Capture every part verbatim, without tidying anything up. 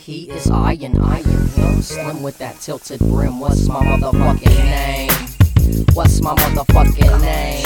He is I and I am him. Slim with that tilted brim. What's my motherfucking name? What's my motherfucking name?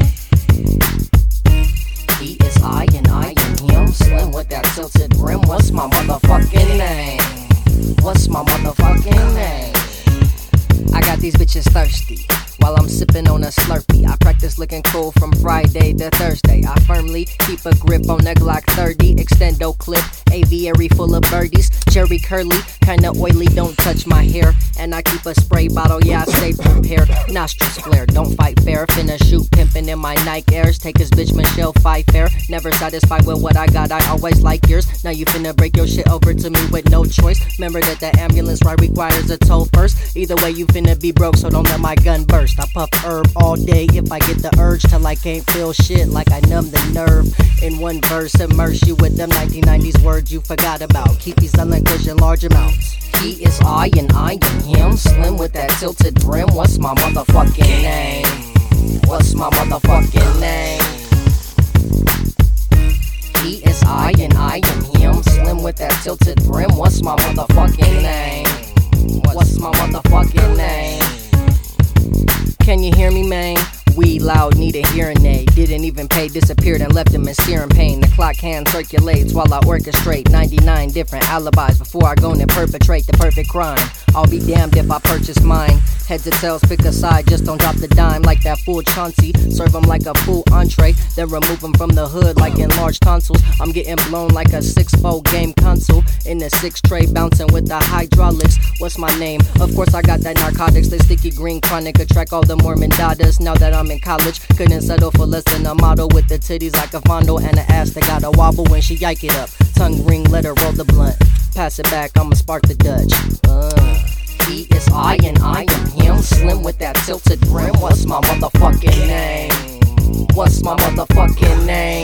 He is I and I am him. Slim with that tilted brim. What's my motherfucking name? What's my motherfucking name? I got these bitches thirsty while I'm sipping on a Slurpee. I practice looking cool from Friday to Thursday. I firmly keep a grip on the Glock thirty. Extendo clip, aviary full of birdies. Cherry curly, kinda oily, don't touch my hair. And I keep a spray bottle, yeah, I stay prepared. Nostrils flare, don't fight fair. Finna shoot pimpin' in my Nike Airs. Take his bitch Michelle Pfeiffer. Never satisfied with what I got, I always like yours. Now you finna break your shit over to me with no choice. Remember that the ambulance ride requires a toll first. Either way you finna be broke, so don't let my gun burst. I puff herb all day if I get the urge, till I can't feel shit, like I numb the nerve. In one verse, immerse you with them nineteen nineties words you forgot about. Keep these selling kush in large amounts. He is I and I am him. Slim with that tilted brim. What's my motherfucking name? What's my motherfucking name? He is I and I am him. Slim with that tilted brim. What's my motherfucking name? What's my motherfucking name? Can you hear me, man? We loud, need a hearing aid. Didn't even pay, disappeared and left him in searing pain. The clock hand circulates while I orchestrate ninety-nine different alibis before I go and perpetrate the perfect crime. I'll be damned if I purchase mine. Heads or tails, pick a side, just don't drop the dime like that fool Chauncey. Serve him like a full entree, then remove him from the hood like enlarged tonsils. I'm getting blown like a six-fold game console. In the six tray, bouncing with the hydraulics. What's my name? Of course I got that narcotics, the sticky green chronic. Attract all the Mormon daughters now that I'm in college. Couldn't settle for less than a model with the titties like a fondle and an ass that got a wobble when she yike it up. Tongue ring, let her roll the blunt. Pass it back, I'ma spark the Dutch. Uh. He is I and I am him. Slim with that tilted brim. What's my motherfucking name? What's my motherfucking name?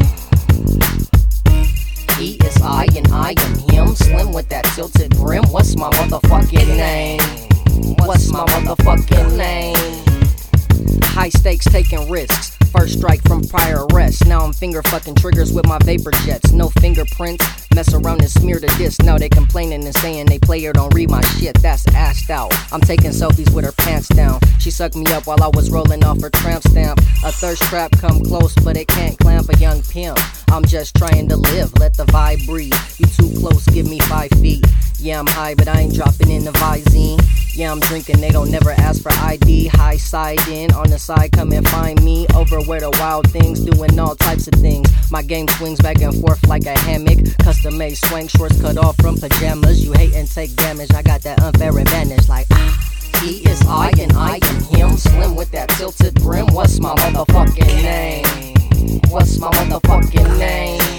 He is I and I am him. Slim with that tilted brim. What's my motherfucking name? What's my motherfucking name? High stakes, taking risks. First strike from prior arrests. Now I'm finger fucking triggers with my vapor jets. No fingerprints. Mess around and smear the disc. Now they complaining and saying they play or don't read my shit. That's assed out. I'm taking selfies with her pants down. She sucked me up while I was rolling off her tramp stamp. A thirst trap come close, but it can't clamp a young pimp. I'm just trying to live. Let the vibe breathe. You too close, give me five feet. Yeah, I'm high, but I ain't dropping in the Visine. Yeah, I'm drinking, they don't never ask for I D. High side in, on the side, come and find me. Over where the wild things, doing all types of things. My game swings back and forth like a hammock. Custom made swing shorts cut off from pajamas. You hate and take damage, I got that unfair advantage. Like, ah. He is I and I am him. Slim with that tilted brim. What's my motherfucking name? What's my motherfucking name?